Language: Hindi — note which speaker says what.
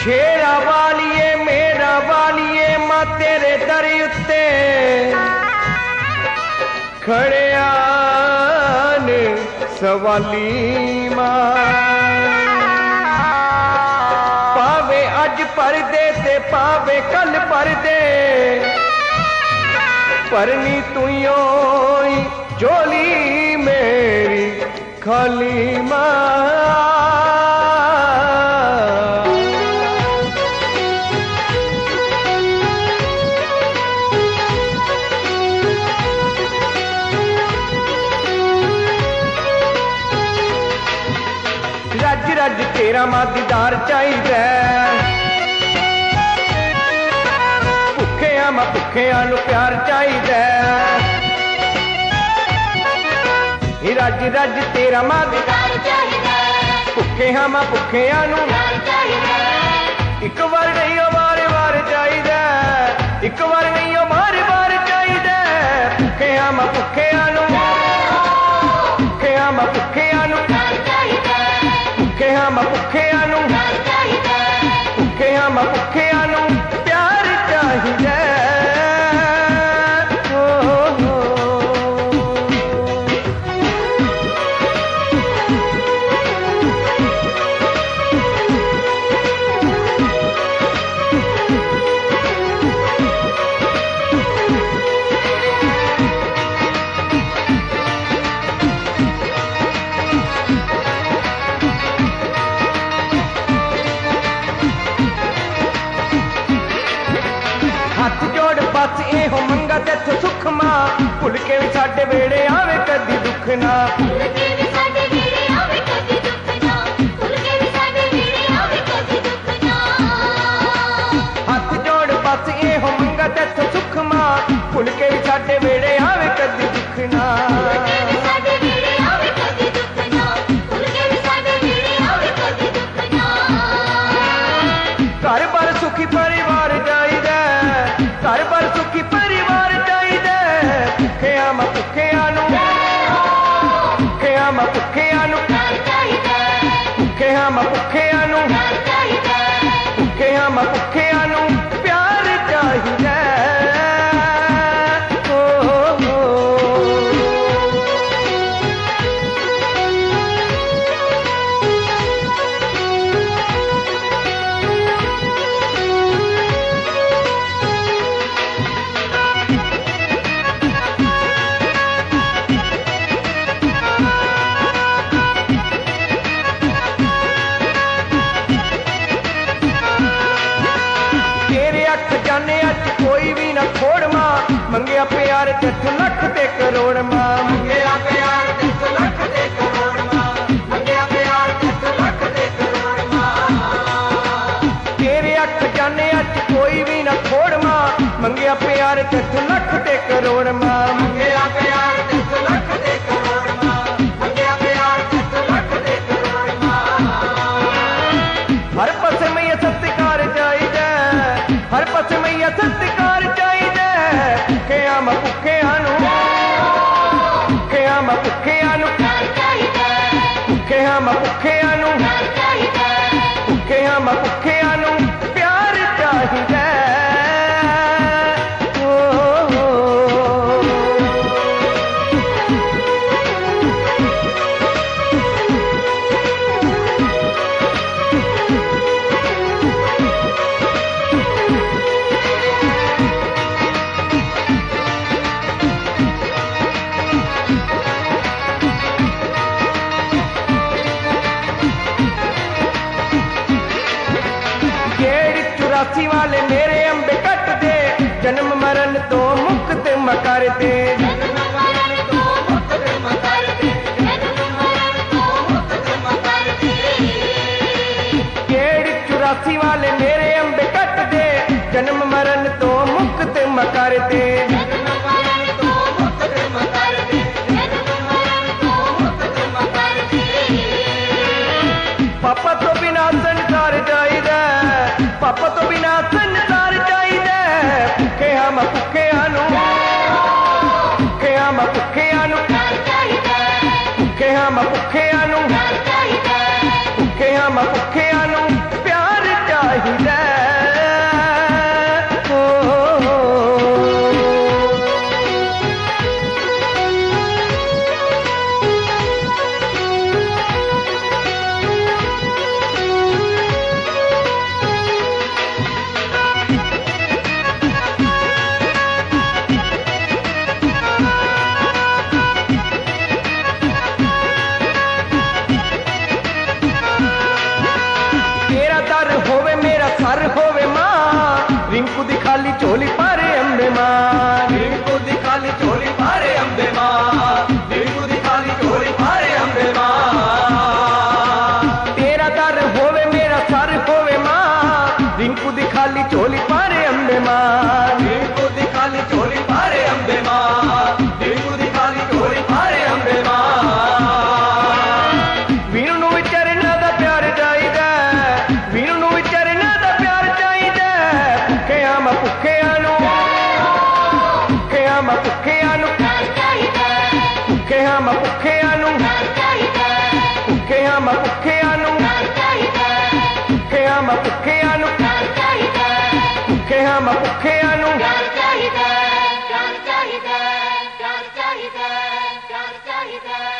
Speaker 1: शेरा वालिए मेरा वालिए मां तेरे दर उत्ते खड़े आन सवाली मां पावे अज परदे ते पावे कल परदे परनी तुयो जोली मेरी खाली मां रज रज तेरा मां दीदार चाहिदा भुखिया मां भुखिया नू प्यार चाहिदा रज रज तेरा मां दीदार चाहिदा भुखिया मां भुखिया नू एक बार नहीं ओ बार बार चाहिदा एक बार नहीं ओ बार बार चाहिदा भुखिया मां भुखिया नू भुखिया मां भुखिया नू भुखिया मां भुखिया नू भुखिया मां भुखिया नू प्यार चाहिदा बस एहो मंगा तेथों सुख मां भुल के भी साडे वेड़े आवे कदी दुख ना हाथ जोड़ बस एहो मंगा तेथों सुख मां भुल के भी साडे वेड़े आवे कदी दुख ना घर बार सुखी परिवार चाहिदा घर बार सुखी परिवार चाहिदा भुखिया मां भुखिया नू भुखिया मां भुखिया नू भुखिया मां भुखिया नू भुखिया मां भुखिया नू प्यार चाहिदा जाने अज कोई भी ना खोड़ मां मंगया प्यार तेथों लख ते करोड़ मां मंगया प्यार तेथों लख ते करोड़ मां मंगया प्यार तेथों लख ते करोड़ मां तेरे अख जाने अज कोई भी ना खोड़ मां मंगया प्यार तेथों लख ते करोड़ मां मंगया प्यार तेथों लख ते करोड़ मां मंगया प्यार तेथों लख ते करोड़ मां हर पासे में सत्कार चाहिदा हर पासे में सत्कार चाहिदा भुखिया मां भुखिया नू भुखिया मां भुखिया नू भुखिया मां भुखिया नू भुखिया मां भुखिया नू प्यार चाहिदा चौरासी वाले मेरे अंबे कट दे जन्म मरण तो मुक्त मकर दे केड़ी 84 वाले मेरे अंबे कट दे जन्म मरण तो मुक्त मकर दे पापा तो बिना संसार चाहिदा पापा तो बिना संसार चाहिदा भुखिया मां भुखिया नू भुखिया मां भुखिया नू भुखिया मां भुखिया नू भुखिया मां भुखिया नू प्यार चाहिदा दर होवे मेरा सर होवे मां रिंकू दी खाली झोली पारे अंबे मां रिंकू दी खाली झोली पारे अंबे मां रिंकू दी खाली झोली पारे अंबे मां तेरा दर होवे मेरा सर होवे मां रिंकू दी खाली झोली पारे अंबे मां रिंकू दी खाली झोली पारे अंबे मां रिंकू दी खाली झोली पारे अंबे मां वीरू नू चरना दा प्यार चाहिदा वीरू नू चरना दा प्यार चाहिदा भुखिया मैं भुखिया नू भुखिया मैं भुखिया नू भुखिया मैं भुखिया नू भुखिया मैं भुखिया नू भुखिया मैं भुखिया नू भुखिया मैं भुखिया नू
Speaker 2: चाहिए